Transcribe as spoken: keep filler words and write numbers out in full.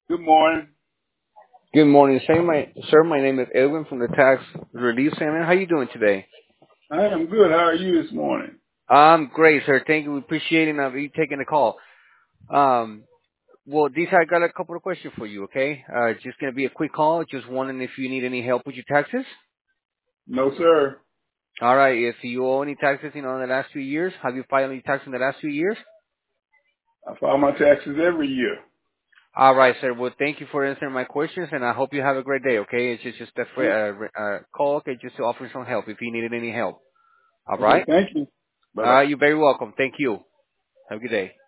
Good morning. Good morning, sir. My, sir, my name is Edwin from the Tax Relief Center. How you doing today? I am good. How are you this morning? I'm great, sir. Thank you. We appreciate it. Uh, you taking the call. Um, well, these I got a couple of questions for you. Okay, uh, it's just gonna be a quick call. Just wondering if you need any help with your taxes. No, sir. All right. If you owe any taxes, you know, in the last few years, have you filed any taxes in the last few years? I file my taxes every year. All right, sir. Well, thank you for answering my questions, and I hope you have a great day. Okay, it's just just a fr- uh, re- uh, call. Okay, just to offer some help if you needed any help. All Okay, right. thank you. Bye Uh, bye. you're very welcome. Thank you. Have a good day.